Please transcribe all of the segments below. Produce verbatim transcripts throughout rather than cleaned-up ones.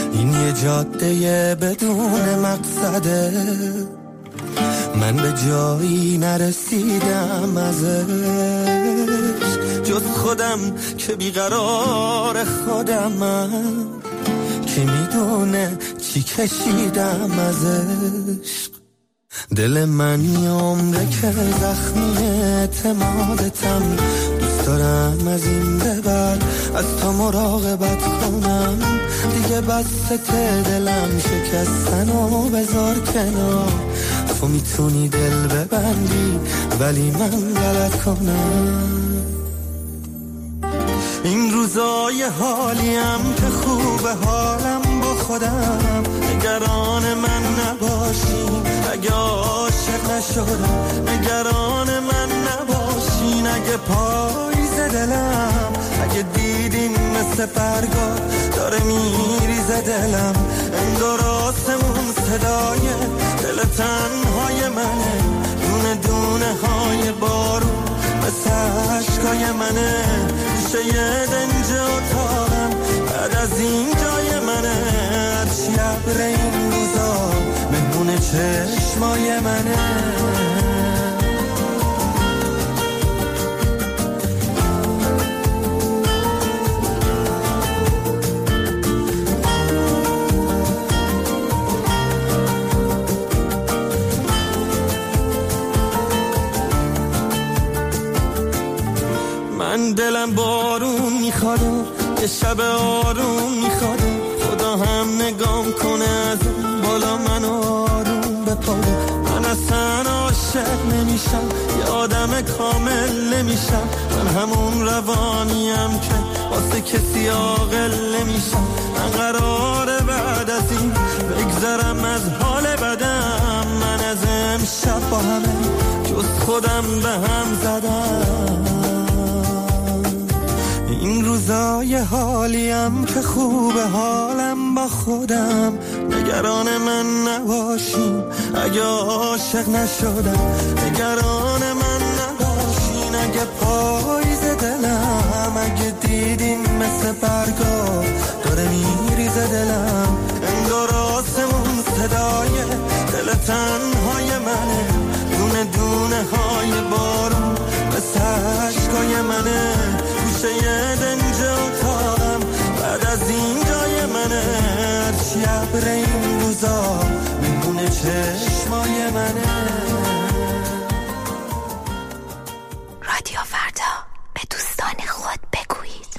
این یه جاده بدون مقصده، من به جایی نرسیدم ازش، جز خودم که بیقرار خودمم، که میدونه چی کشیدم ازش. دل من یه عمره که زخمی اعتمادتم، دوست دارم از این به بعد از تو مراقبت کنم، دیگه بسته دلم شکستن و بذار کنار، تو میتونی دل ببندی ولی من غلط کنم. این روزای حالیم که خوبه حالم با خودم، نگران من نباشین اگه عاشق نشدم، نگران من نباشین اگه پاییز دلم، اگه دیدین مثل برگا داره میریزه دلم، انگار آسمون صدای دل تنهای منه، دونه دونه های بارون مثل عشقای منه، میشه یه دنج اتاقم بعد از این جای منه، هرچی عبر این روزا مهمون چشمای منه. من دلم بارون میخواد، یه شب آروم میخواد، خدا هم نگام کنه از اون بالا منو آروم بپاره، من اصلا عاشق نمیشم، یه آدم کامل نمیشم، من همون روانیم که واسه کسی عاقل نمیشم، من قراره بعد از این بگذرم از حال بدم، من از امشب با همه جز خودم به هم زدم. این روزای حالیم که خوبه حالم با خودم، نگران من نباشین اگه عاشق نشدم، نگران من نباشین اگه پاییز دلم، اگه دیدین مثل برگا داره میریزه دلم، انگار آسمون صدای دل تنهای منه، دونه دونه های بارون مثل عشقای منه، میشه یه دنج اتاقم بعد از این جای منه، هرچی عبر این روزا مهمون چشمای منه. رادیو فردا، به دوستان خود بگویید.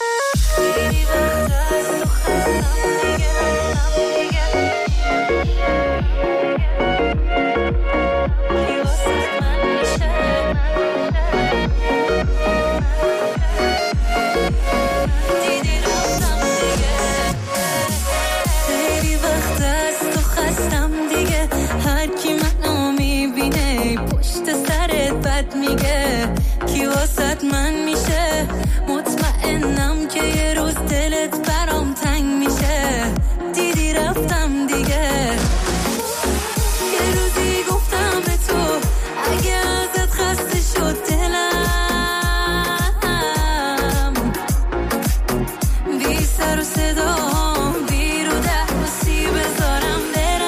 میگه کی واسط من میشه، مطمئنم که یه روز دلت برام تنگ میشه، دیدی رفتم دیگه، یه روزی گفتم به تو اگه ازت خسته شد دلم، بی سر و صدام بی رو دستی بذارم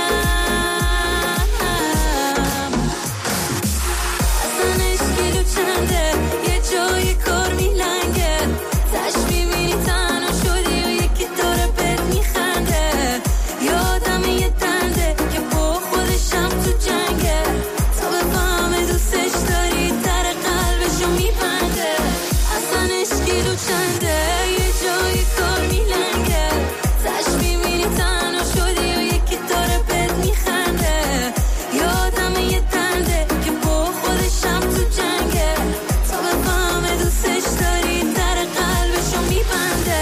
یه جای کار میلنگه، تش میبینی تنها شدی و یکی داره بهت میخنده، یادم یه دنده که با خودشم تو جنگه، تا بفهمه دوستش داری در قلبشو میبنده، اصلا عشقی رو چنده، یه جای کار میلنگه، تش میبینی تنها شدی و یکی داره بهت میخنده، یادم یه دنده که با خودشم تو جنگه، دوستش داری در قلبشو میبنده.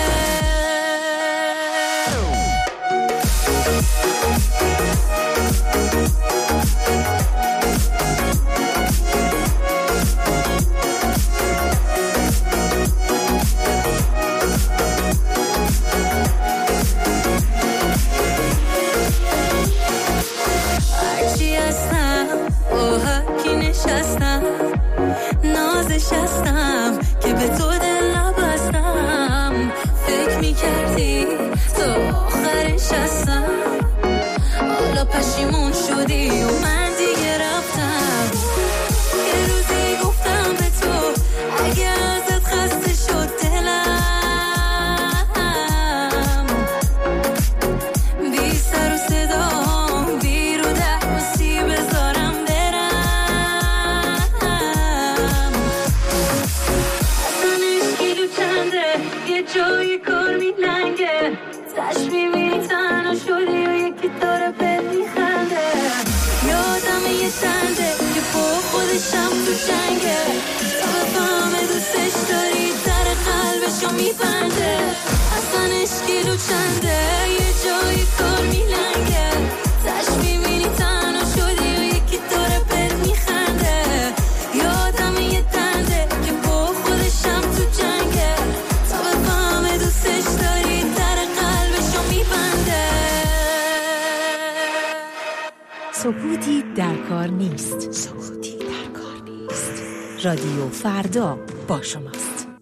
هرچی هستم با هرکی نشستم، نازش هستم که به تو دل نبستم، فکر میکردی تو آخرش تش میبینی تنها شدی و یکی داره بهت میخنده. یادمه یه تنده که با خودشم تو جنگه، تا بفهمه دوستش داری در قلبشو میبنده. اصلا اشکیلو چنده یه جایی کار میلنگه، تش میبینی تنها شدی و یکی داره بهت میخنده. یادمه یه تنده که با خودشم تو جنگه، تا بفهمه دوستش داری در قلبشو میبنده. سکوتی در کار نیست. سکوتی در کار نیست. رادیو فردا با شماست.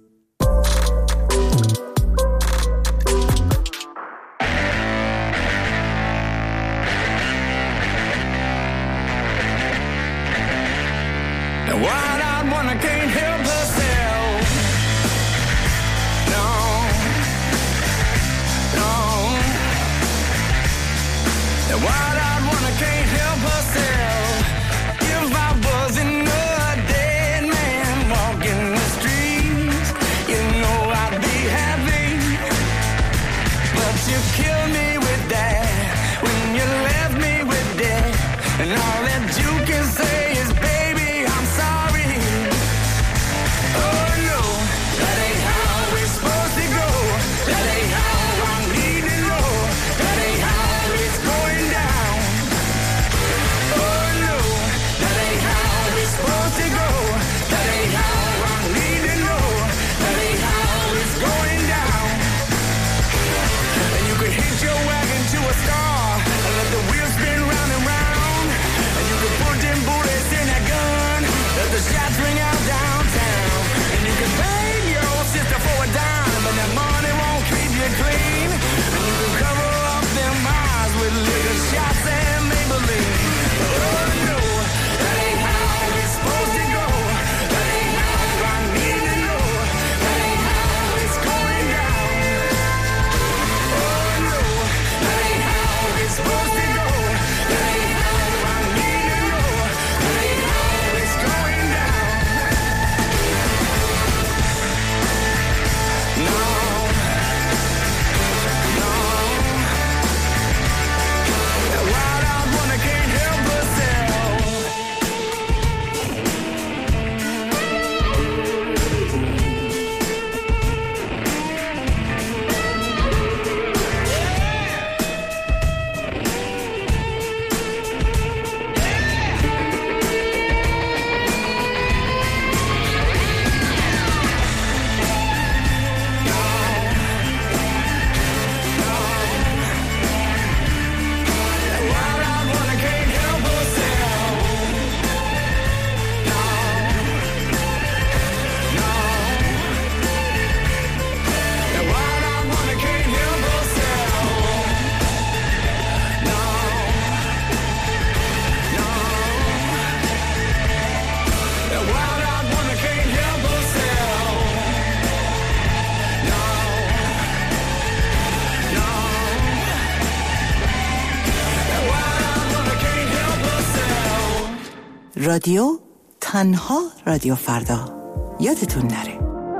رادیو تنها رادیو فردا یادتون نره.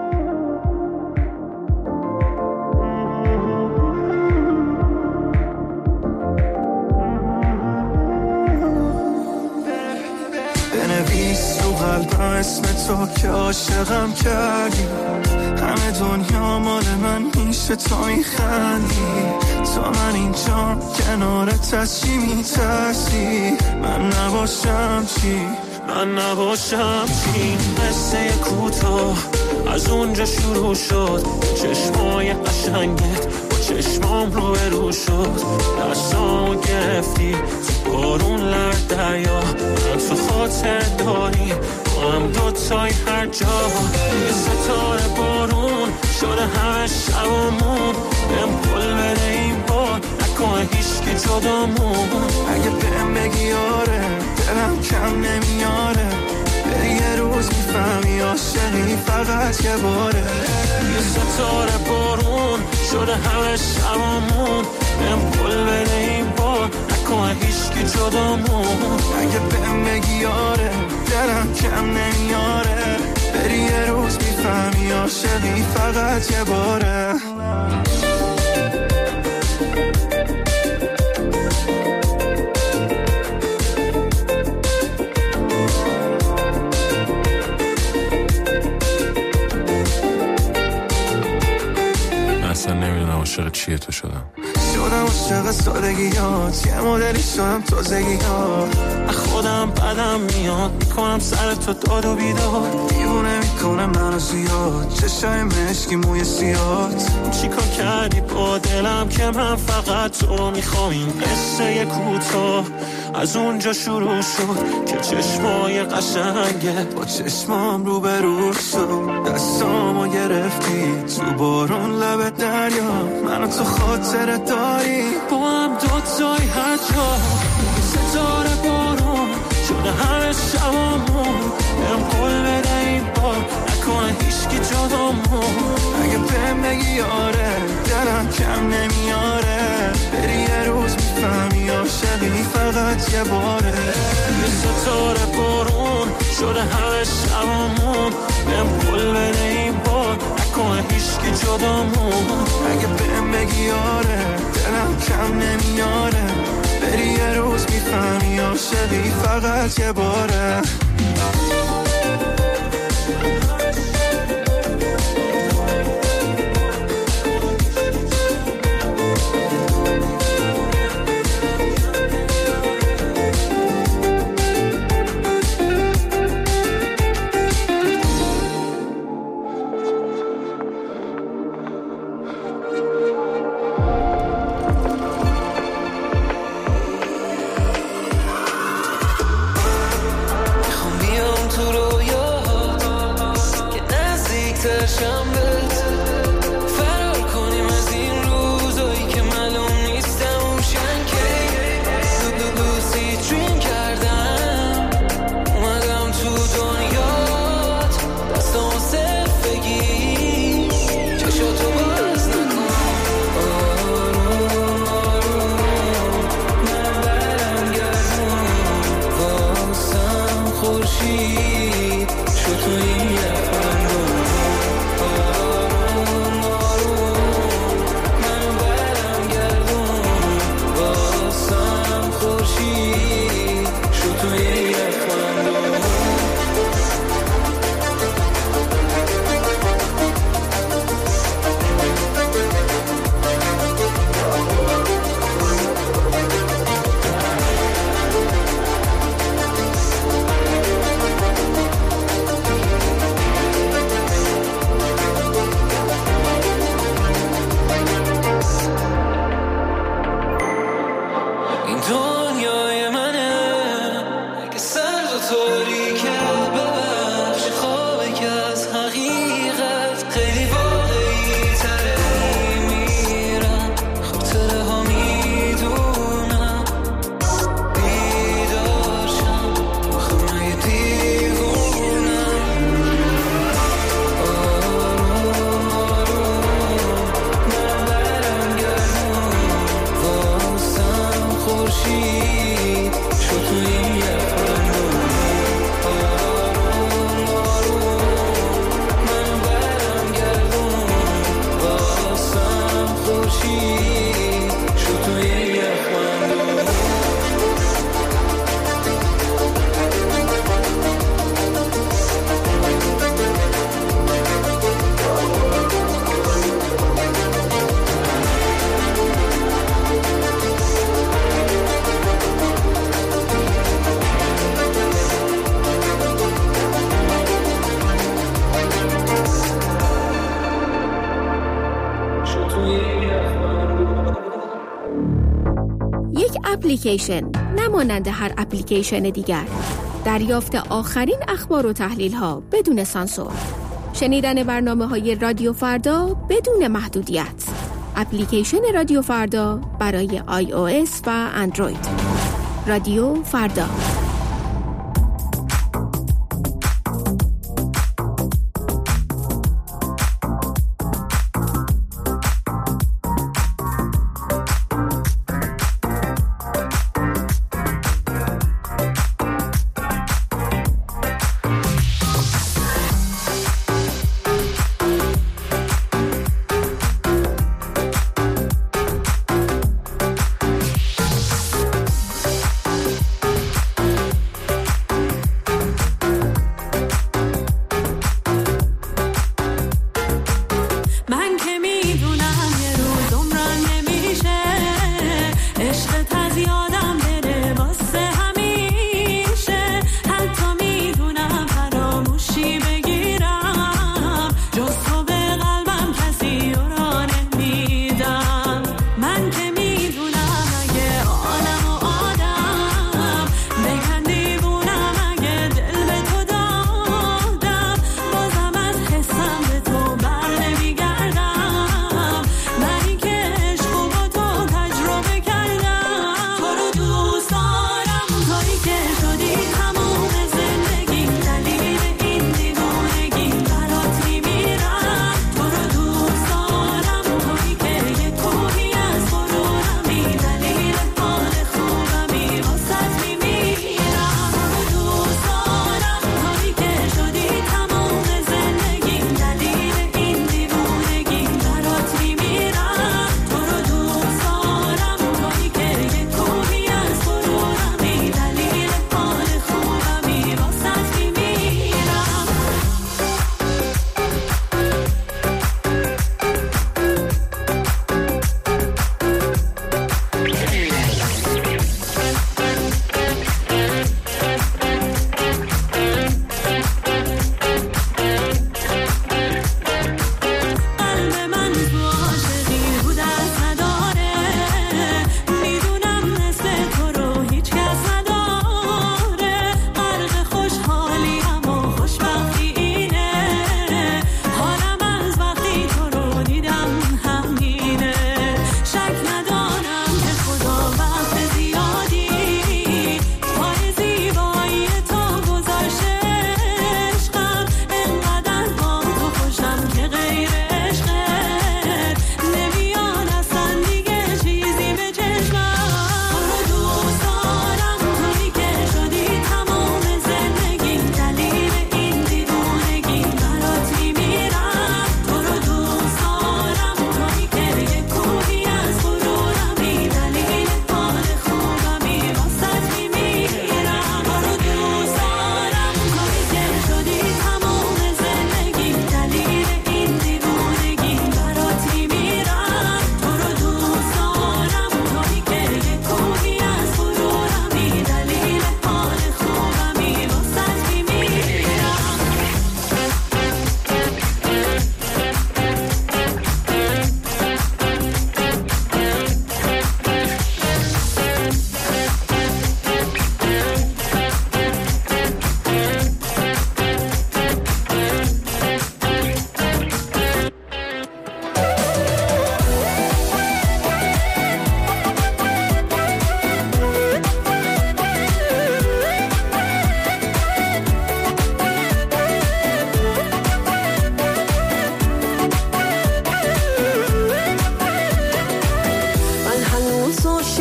بنویس رو قلبم اسم تو که عاشقم کردی، همه دنیا مال من میشه تو میخندی، تو من اینجا کنارت از چی میترسی؟ من نباشم چی؟ من نباشم چی؟ قصه کوتاه از اونجا شروع شد، چشمای قشنگت با چشمام رو برو شد، دستامو گرفتی تو بارون لرد دریا، من تو خاطر داری با هم دوتای هر جا، یه ستاره بارون شده همه شبامون، بهم پل بده این بار نکنه هیچکی جدامون، اگه بهم بگی آره دلم کم نمیاره، بری یه روز میفهمی عاشقی فقط یه باره، یه ستاره بارون شده همه شبامون، بهم پل بده این بار نکنه هیچکی جدامون، اگه بهم بگی آره دلم کم نمیاره، بری یه روز میفهمی عاشقی فقط یه باره. شدم شدم عاشق سادگیات، یه مدلی شدم تازگیات. خودم بدم میاد میکنم سر تو داد و بیداد، دیوونه میکنه منو زیاد چشای مشکی موی سیاد. چی کار کردی با دلم که من فقط تو میخوام؟ این قصه کوتاه از اونجا شروع شد که چشمای قشنگه با چشمام رو به رو شد. دستامو گرفتی تو بارون لب دریا، منو تو خاطر داری با هم دوتای هر جا. ستاره بارون شده همه شبامون، برم قول بده این بار نکنه هیچکی جدامون. اگه بهم بگی آره دلم کم نمیاره، بری یه روز میفهمی عاشقی فقط یه باره. یه ستاره بارون شده همه شبامون، برم قول بده این بار نکنه هیچکی جدامون. اگه بهم بگی آره دلم کم نمیاره، بری یه روز میفهمی عاشقی فقط یه باره. اپلیکیشن نمانند هر اپلیکیشن دیگر، دریافت آخرین اخبار و تحلیل ها بدون سانسور، شنیدن برنامه های رادیو فردا بدون محدودیت. اپلیکیشن رادیو فردا برای آی او اس و اندروید. رادیو فردا.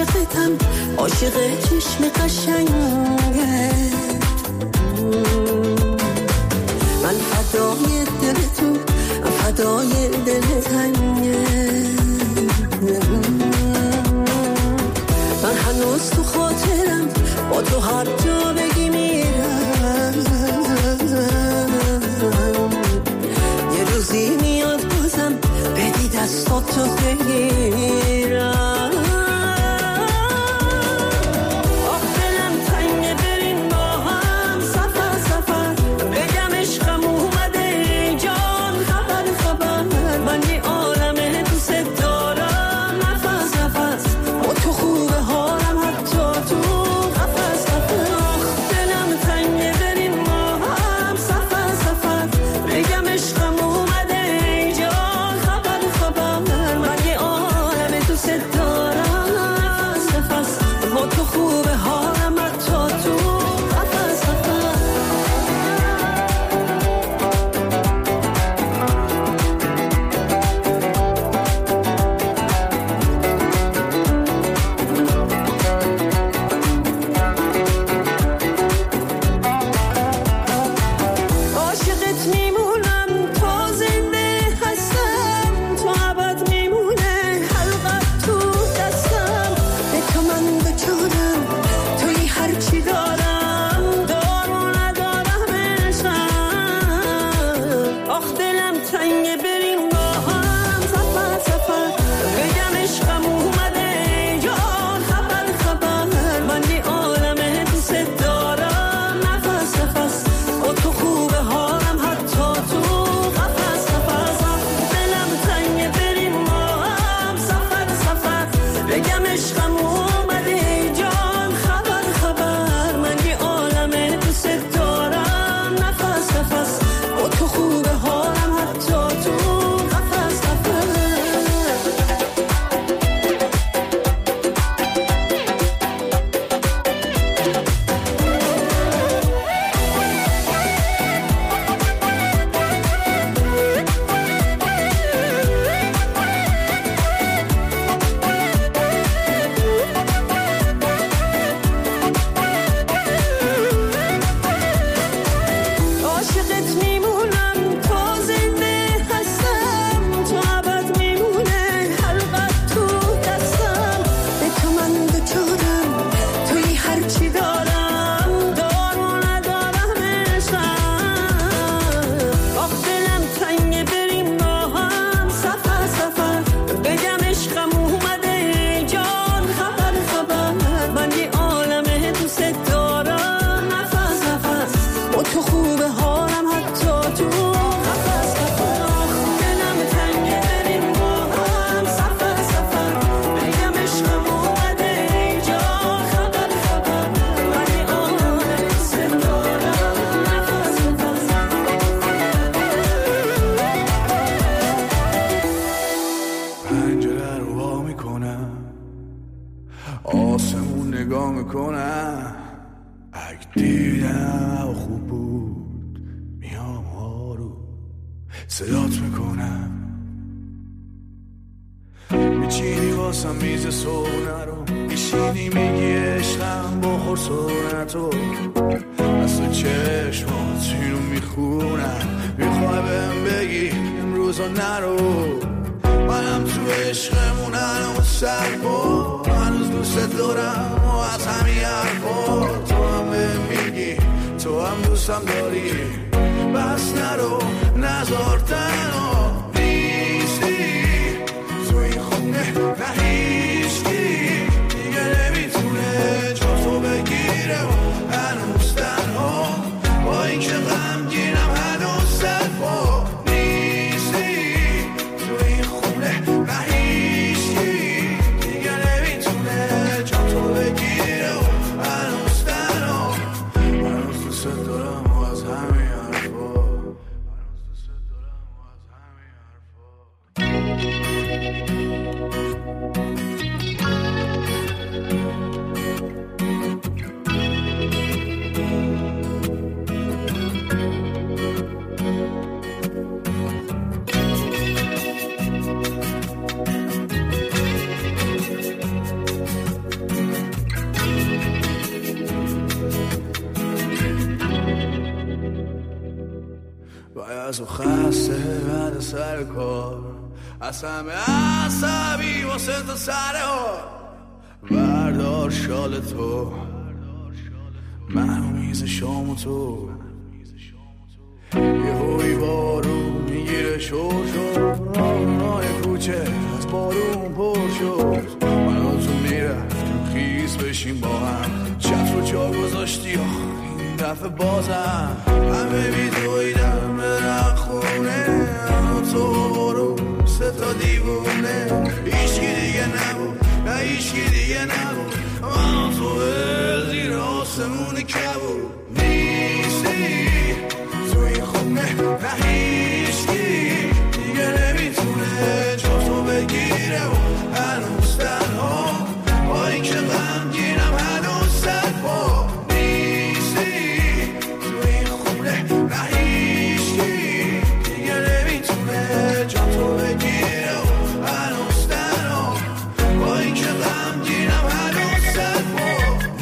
عاشقتم عاشق چشم قشنگه من فدای دل تو فدای دل تنگه من هنوز تو خاطرم با تو هر جا بگی میرم یه روزی میاد بازم بدی دستاتو بگیرم و خسته بعد سر کار، از همه عصبی واسه تو سر ها. بردار شال تو، منو میز شام تو، یه هوی بارون میگیره شور شور، راه کوچه از بارون پر شد. منو تو میرفتیم خیز بشیم با هم، چت و جا گذاشتی این دفعه بازم. همه بیدویدم برم خونه، منو تو برو سه تا دیوونه. ایشکی دیگه نبود، نه ایشکی دیگه نبود، منو تو زیر آسمون کبود. نیستی تو این خونه، نه هیچکی دیگه نمیتونه جا تو بگیره. و هنوز تنها با این که غمگینم هنوز سرپا. نیستی تو این خونه، نه هیچکی دیگه نمیتونه جا تو بگیره. و هنوز تنها با این که غمگینم هنوز سرپا.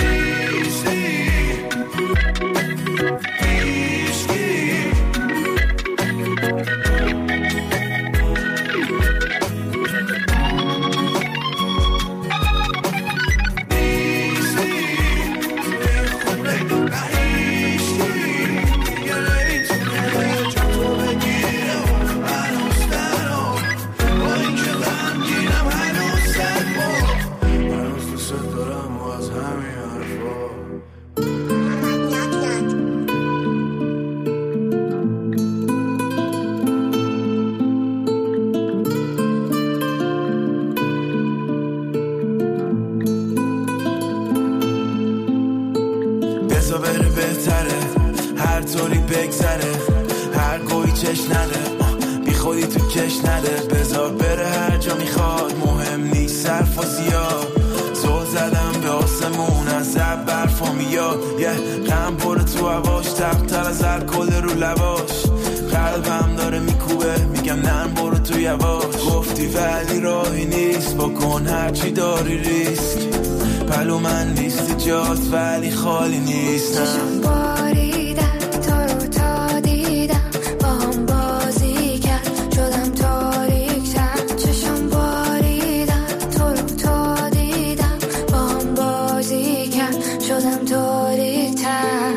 بگذره هر گویی چش نده، بی خودی تو کش نده. بذار بره هر جا میخواد، مهم نیست صرف و زیاد. زل زدم به آسمون از زب برفا میاد، یه غم پره تو هواش، تقتر از الکل رو لباش. قلبم داره میکوبه، میگم نرم برو تو یواش. گفتی ولی راهی نیست، بکن هرچی داری ریسک. پلو من نیستی جات ولی خالی نیستم. چشم باریدن تو رو تا دیدم، با هم بازی کرد شدم تاریک‌تر. چشم باریدن تو رو تا دیدم، با هم بازی کرد شدم تاریک‌تر.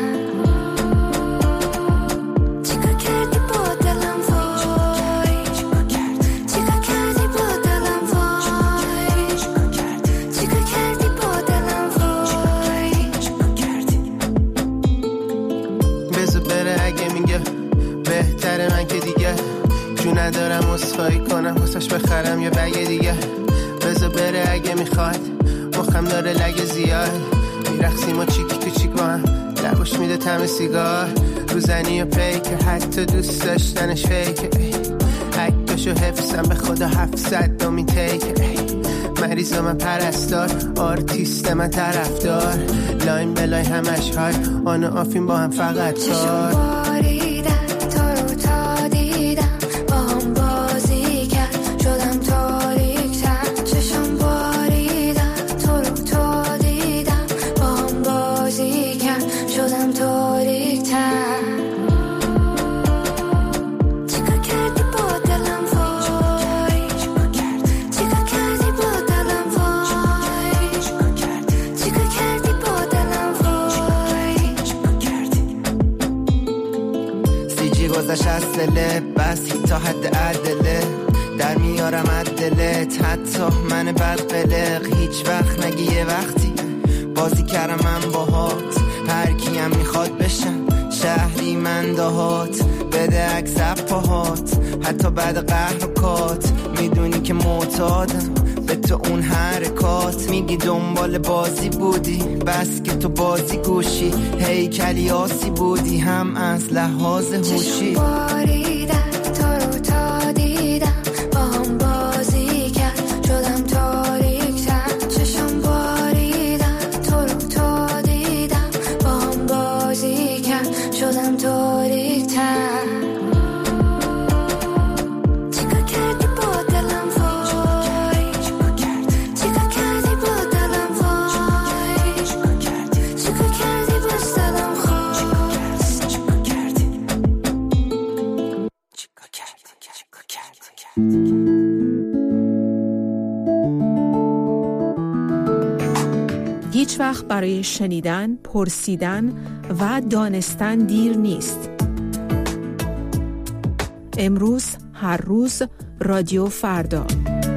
چیکار کردی با دلم وای، چیکار کردی با دلم وای، چیکار کردی با دلم وای. بذار بره اگه میگه بهتره، من که دیگه جو ندارم اصخایی کنم واسش بخرم یا بگه دیگه. بذار بره اگه میخواد، مخم داره لگه زیاد. میرخسیم و چیکی تو چیک با هم، لبوش میده تم سیگار. روزنی و پیک، حتی دوست داشتنش فیکه. عکسشو حفظم به خدا هفتصد دومی تیکه. مریض من پرستار، آرتیست من طرفدار. لاین بلای همش های آن و آفین با هم فقط کار. باریدن تو رو تا دیدم، با هم بازی کرد شدم تاریک‌تر. چشم باریدن تو رو تا دیدم، با هم بازی کرد شدم تاریک‌تر. چیکار کردی با دلم وای، چیکار کردی با دلم وای، چیکار کردی با دلم وای. سی جی گذاشت از دلت، بس تا حد عدله. در میارم عدلت، حتی من بد قلق. هیچ وقت نگی یه وقتی بازی کردم من باهات. هر کیم میخواد بشم شهری من دهات. بده عکس پاهات، حتی بعد قهر و کات. میدونی که معتادم به تو اون حرکات. میگی دنبال بازی بودی، بس که تو بازی گوشی. هیکلی آسی بودی هم از لحاظ هوشی. باریدن تو رو تا دیدم، با هم بازی کرد شدم تاریک‌تر. چشم باریدن تو رو تا دیدم، با هم بازی کرد شدم تاریک‌تر. چیکار کردی با دلم وای، چیکار کردی با دلم وای، چیکار کردی با دلم وای. هیچ وقت برای شنیدن، پرسیدن و دانستن دیر نیست. امروز، هر روز، رادیو فردا.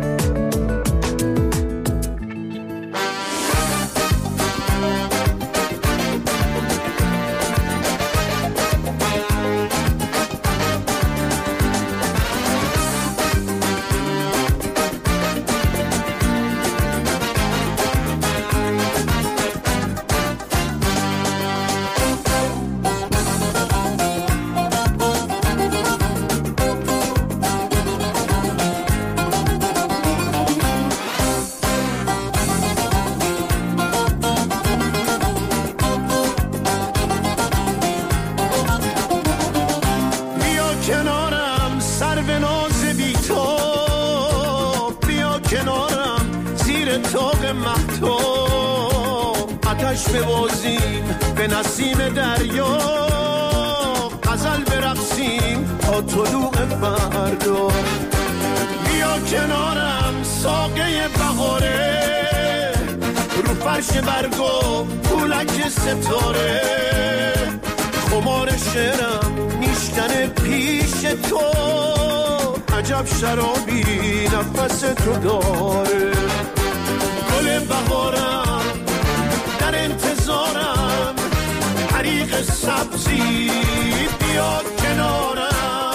شرابی نفس تو داره، گل بهارم در انتظارم، حریق سبزی بیا کنارم.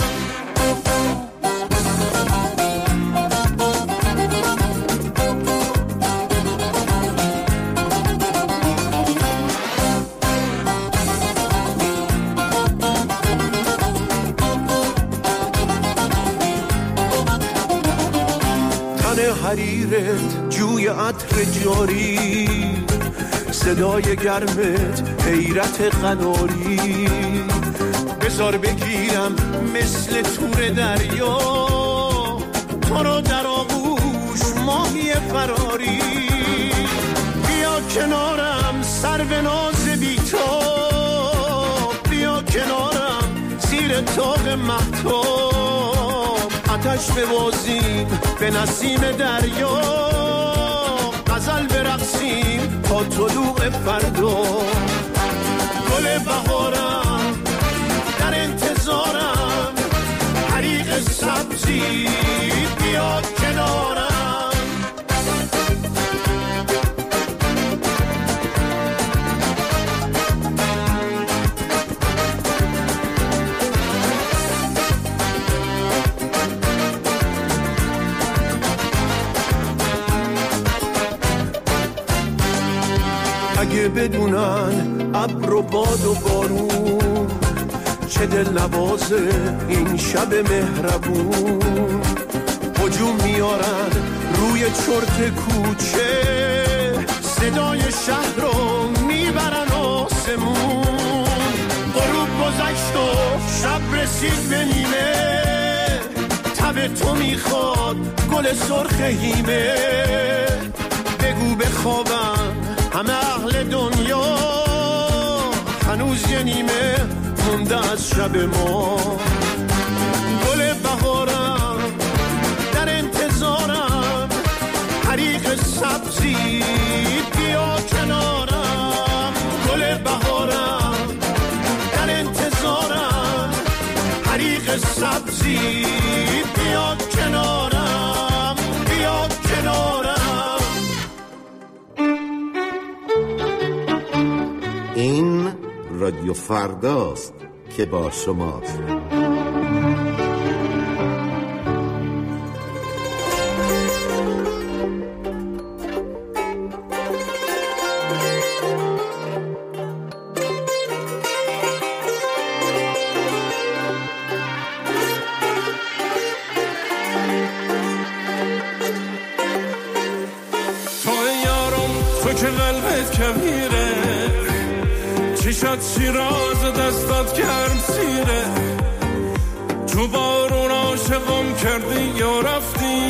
حریرت جوی عطر جاری، صدای گرمت حیرت قناری، بذار بگیرم مثل تور دریا، تو رو در آغوش ماهی فراری. بیا کنارم سرو ناز بی تو، بیا کنارم زیر طاق مهتاب، آتش ببازیم به نسیم دریا، غزل برقصیم تا طلوع فردا. گل بهارم در انتظارم، حریق سبزی بیا کنارم. اگه بدونن ابر و باد و بارون چه دل نوازه این شب مهربون، هجوم میارن روی چرت کوچه، صدای شهر رو میبرن آسمون. غروب گذشت و شب رسید به نیمه، تب تو میخواد گل سرخ هیمه. بگو بخوابم همه اهل دنیا، هنوز یه نیمه مونده از شب ما. گل بهارم در انتظارم، حریق سبزی بیا کنارم. گل بهارم در انتظارم، حریق سبزی بیا کنارم، بیا کنارم. این رادیو فرداست که با شماست. که قلبت کبیره، چشات شیراز دستات گرم سیره، تو بارون عاشقم کردی یا رفتی،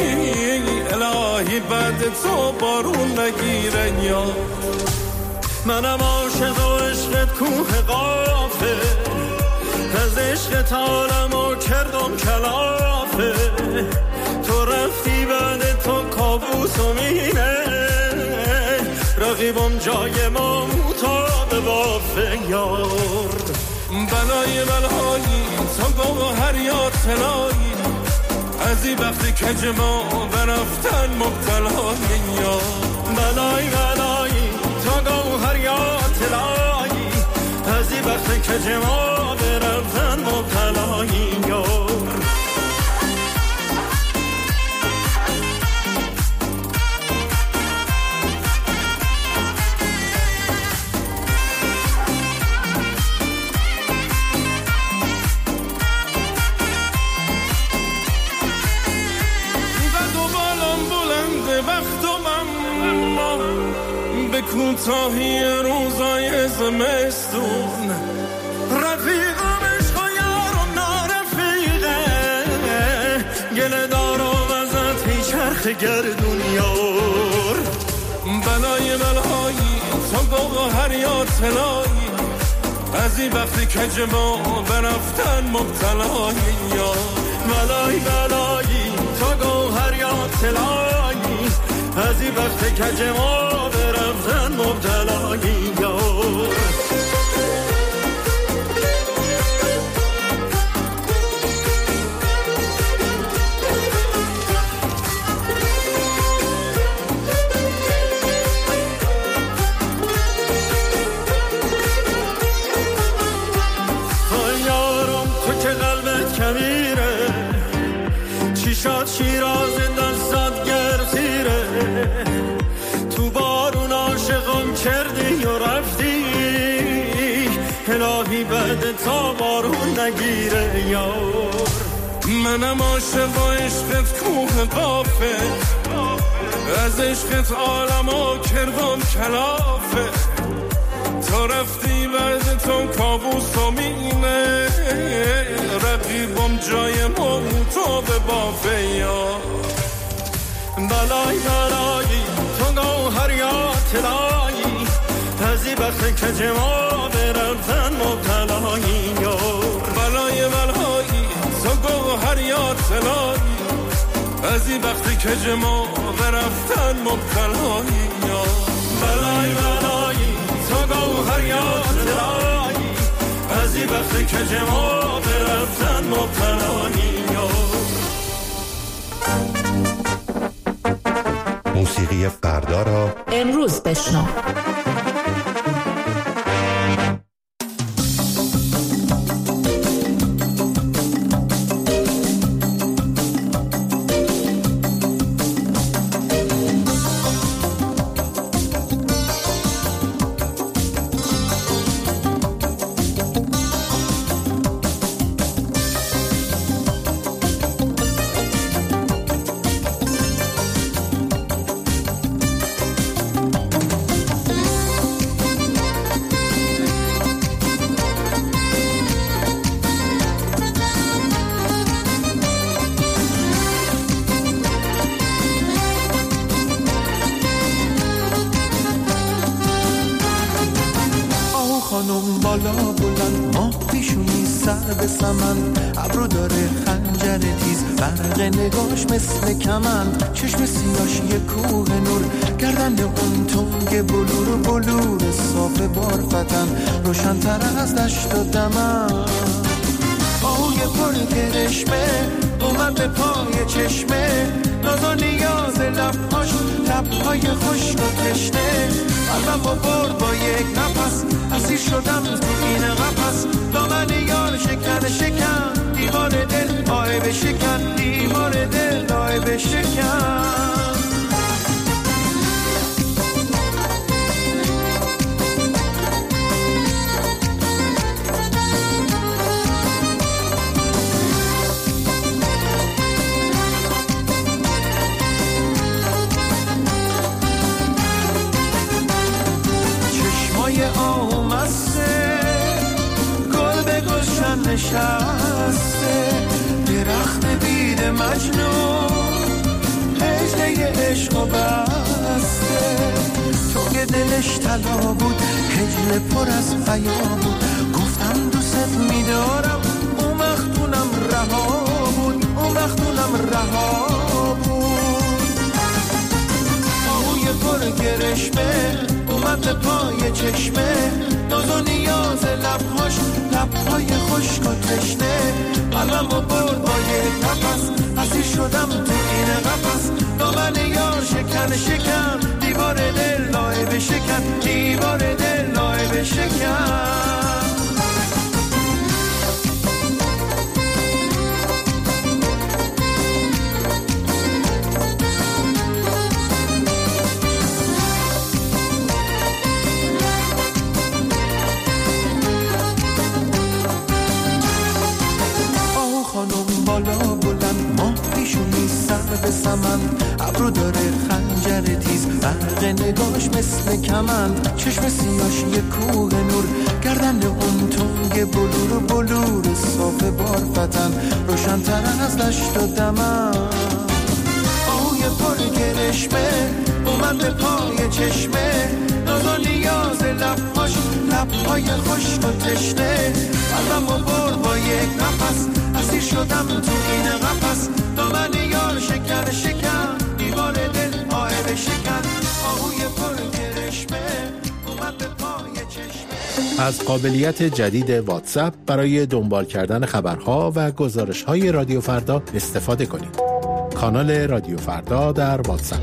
الهی بعد تو بارون نگیرن. یا منم عاشق و عشقت کوه قافه، از عشقت عالمو کردم کلافه، تو رفتی بعد تو کابوس و مینه، رقیبم جای ما مطابق بافه یار. بلای بلایی تا گوهر یا طلایی، از این وقتی که جما برفتن مبتلای یار. بلای بلایی تا گوهر یا طلایی، از این وقتی که جما برفتن مبتلای یار. کوتاهی روزای زمستون، رفیقم عشق و یار و نارفیقه، گله دار و وزت چرخ گردون یار. بلای بلایی تا گوهر یا طلایی، از این وقتی که جما برفتن مبتلای یار. بلای بلایی تا گوهر یا طلایی، از این وقتی که جما برفتن مبتلایی یار. آی یارم تو که قلبت کبیره، چی شد شیراز دستت گرزیره، تو بارون عاشقم کردی و رفتی، الهی بعد تا بارون نگیره یار. منم عاشق و عشقت کوه قافه، از عشقت عالمو کردم کلافه، تا رفتی بعد تو کابوس و مینه، رقیبم جای ما تو به بافه یار. بلای بلایی تو گوهر یا طلایی، از این وقت که جما برفتن مبتلایی یار. بلای بلایی تو گوهر یا طلایی، از این وقت که جما برفتن مبتلایی یار. بلای بلایی تو گوهر یا طلایی، از این وقت که جما برفتن مبتلایی یار. موسیقی فردا را امروز بشنو. خانم بالا بلند، ماه پیشونی سر به سمن، ابرو داره خنجر تیز، برق نگاش مثل کمند، چشم سیاش یه کوه نور، گردن اون تنگ بلور بلور صاف بارفتن، روشن تر از دشت و دمن. آهوی پر گرشمه اومد به پای چشمه، ناز و نیاز لبهاش، لبهای خشک و تشنه، قلبم با برد با یک نفس، اسیر شدم تو این قفس، دامن یار شکن شکن، دیوار دل آی بشکن، دیوار دل آی بشکن. آمسته گل به گلشن نشسته، درخت بید مجنون هجله عشق و بسته، تو که دلش طلا بود هجله پر از حیا بود، گفتم دوست میدارم اون وقتونم رها بود، اون وقتونم رها بود. آهوی پر گرش کرشمه اومد به پای چشمه ناز و نیاز لبهاش لبهای خشک و تشنه قلبم و برد با یک نفس اسیر شدم تو این قفس دامن یار شکن شکن دیوار دل لایه شکن دیوار دل لایه شکن بالا بلند ماه پیشونی سر به سمن ابرو داره خنجر تیز برق نگاش مثل کمند چشم سیاش یه کوه نور گردن اون تنگ بلور بلور صاف بارفتن روشن تر از دشت و دمن آهوی پر کرشمه اومد به پای چشمه ناز و نیاز لبهاش لبهای خشک و تشنه قلبم و برد با یک نفس اسیر شدم تو این قفس دامن یار شکن شکن دیوار دل آهه شکن آهوی پر کرشمه اومد به پای چشمه. از قابلیت جدید واتساپ برای دنبال کردن خبرها و گزارش‌های رادیو فردا استفاده کنید. کانال رادیو فردا در واتساپ.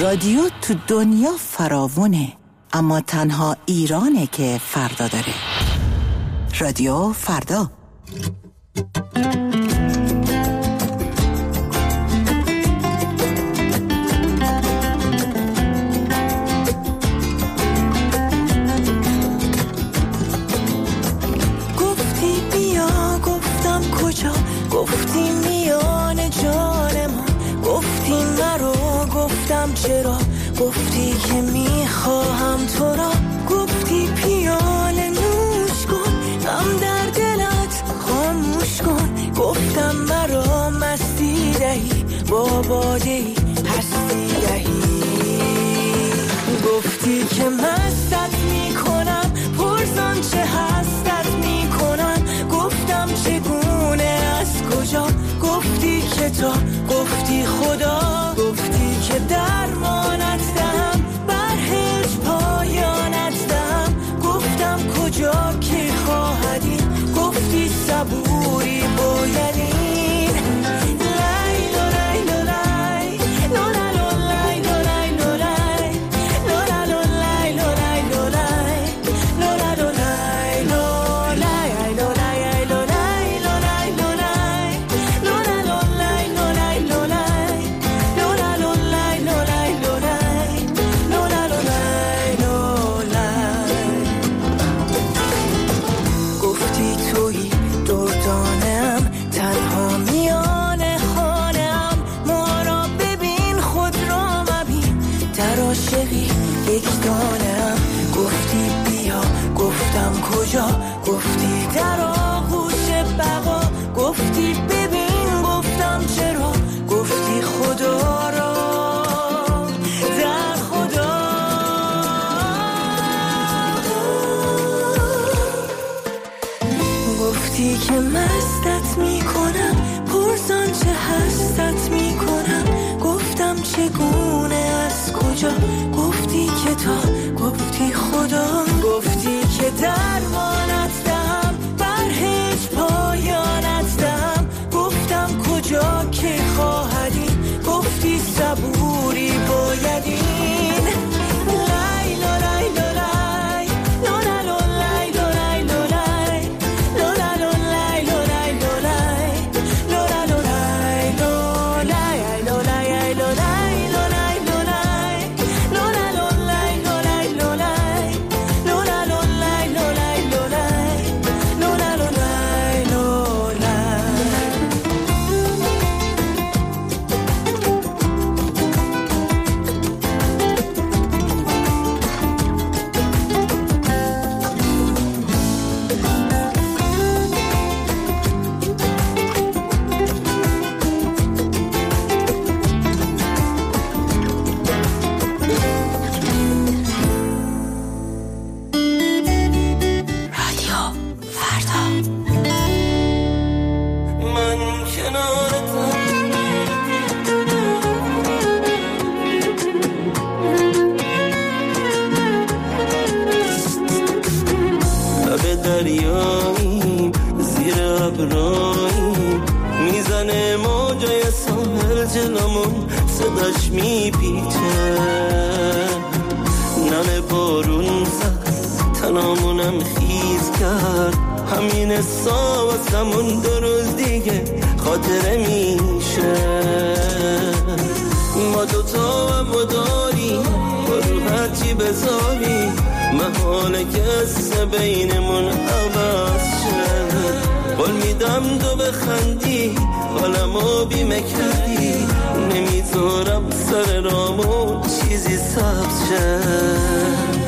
رادیو تو دنیا فراوونه، اما تنها ایرانه که فردا داره. رادیو فردا. گفتی بیا، گفتم کجا، گفتی میان جان ما، گفتی مرو، گفتم چرا، گفتی که میخواهم تو را، گفتی پیاله نوش کن، غم در دلت خاموش کن، گفتم مرا مستی دهی، با بادهی هستی دهی، گفتی که مستت میکنم، پرسان چه هستت میکنم، گفتم چگونه از کجا، گفتی که تا، گفتی خدا، گفتی که درمانت دهم، بر هیچ پایانت دهم، گفتم کجا که خواهدی، گفتی صبوری بایدین. گفتی در آغوش بقا، گفتی ببین، گفتم چرا، گفتی خدا را در خدا، گفتی که مستت میکنم، پرسان چه هستت میکنم، گفتم چگونه از کجا، گفتی که تا، گفتی خدا، گفتی که درمانت دهم، بر هیچ پایانت دهم، گفتم کجا که خواهدی، گفتی صبوری بایدین. لای لای لای لای لای لای لای لای لای لای دریاییم، زیر ابراییم، میزنه موجای ساحل جلومون، صداش میپیچه، نم بارون زد تنامونم خیز کرد، همین حسا واسمون دو روز دیگه خاطره میشه. ما دوتا هم داریم با رو هرچی بذاریم، محاله که قصه بینمون عوض شد. قول میدم تو بخندی، حالمو بیمه کردی، نمیذارم سر رامون چیزی سبز شد.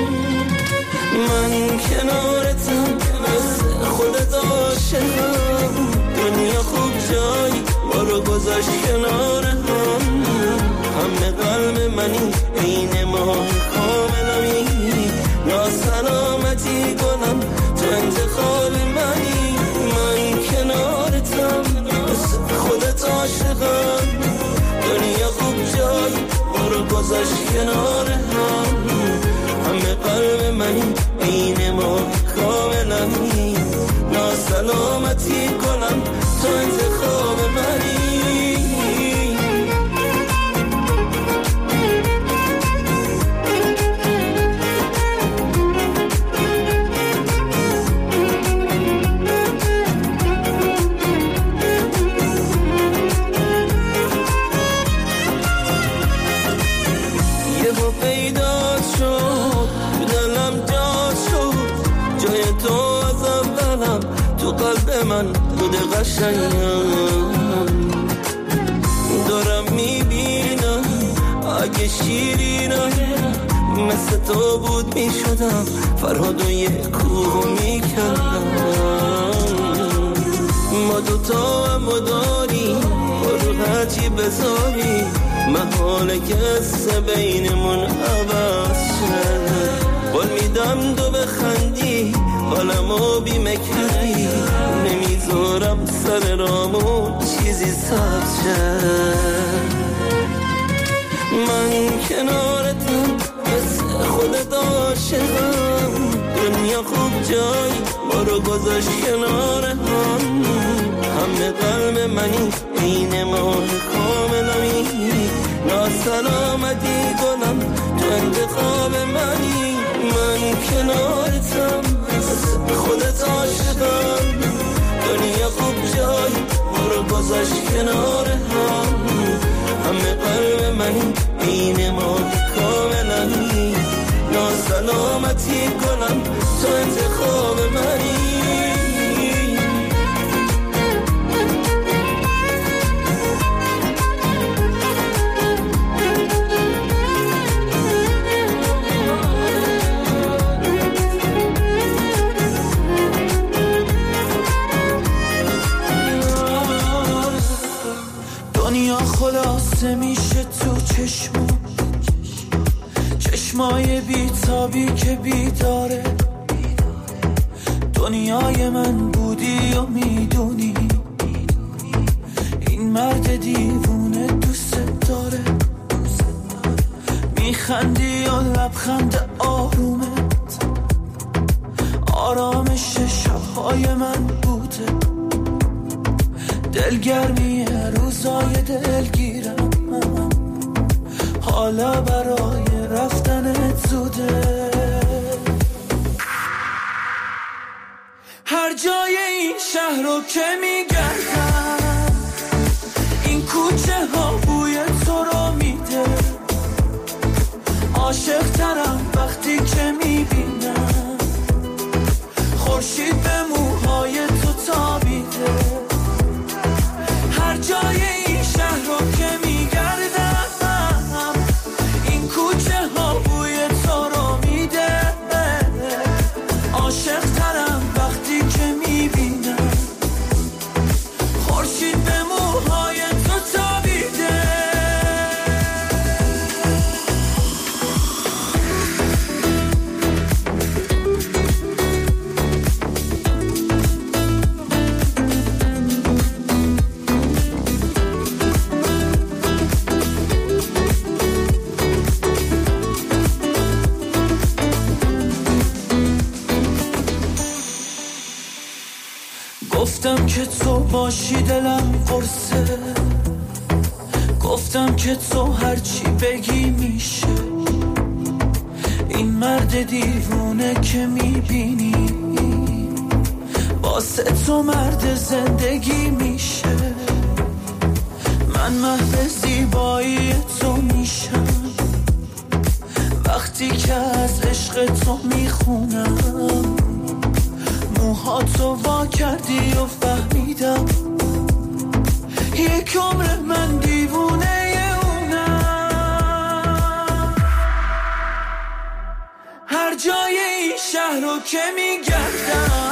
من کنارتم مثل خودت عاشقم، دنیا خوب جایی ما رو گذاشت کنار هم، همه قلب منی این ما کاملمی، ناسلامتی کنم تو انتخاب منی. من کنارتم مثل خودت عاشقم، دنیا خوب جایی ما رو گذاشت کنار هم، همه قلب منی این ما کاملمی، ناسلامتی کنم تو انتخاب منی. پیدا شد، تو دلم جا شد، جای تو از اولم تو قلب من بوده قشنگم. دارم میبینم اگه شیرینم مثل تو بود میشدم، فرهاد و یک کوه میکردم. ما دوتا هم داریم برو هرچی بذاری، محاله کسه بینمون عوض شد. قول میدم دو بخندی حالمو بیمه کردی، نمیذارم سر رامون چیزی سبز شد. من کنارتم مثل خودت عاشقم، دنیا خوب جای ما رو گذاشت کنار هم. همه قلب منی این ماه کاملمی، ناسلامتی گلم تو انتخاب منی. من کنارتم مثل خودت عاشقم، دنیا خوب جای ما رو گذاشت کنار هم. همه قلب منی این ما کاملمی، ناسلامتی کنم تو انتخاب منی. دنیا خلاصه میشه تو چشمو، چشمای بیتابی که بیداره. دنیای من بودی و میدونی، این مرد دیوونه دوست داره. میخندی و لبخند آرومت آرامش شبهای من بوده. دلگرمی روزای دلگیرم، حالا برای رفتنت زوده. هر جای این شهر رو که میگردم، این کوچه ها بوی تو رو میده. عاشق ترم وقتی که میبینم خورشید به موهای تو تابیده. هر جای این شهر رو که میگردم، این کوچه ها بوی تو رو میده. عاشق ترم وقتی که میبینم خورشید به موهای تو تابیده. گفتم که تو باشی دلم قرصه، گفتم که تو هرچی بگی میشه. این مرد دیوونه که میبینی واسه تو مرد زندگی میشه. من محو زیبایی تو میشم وقتی که از عشق تو میخونم. موهاتو وا کردی و فهمیدم یک عمر من دیوونه اونم. هر جای این شهر رو که میگردم،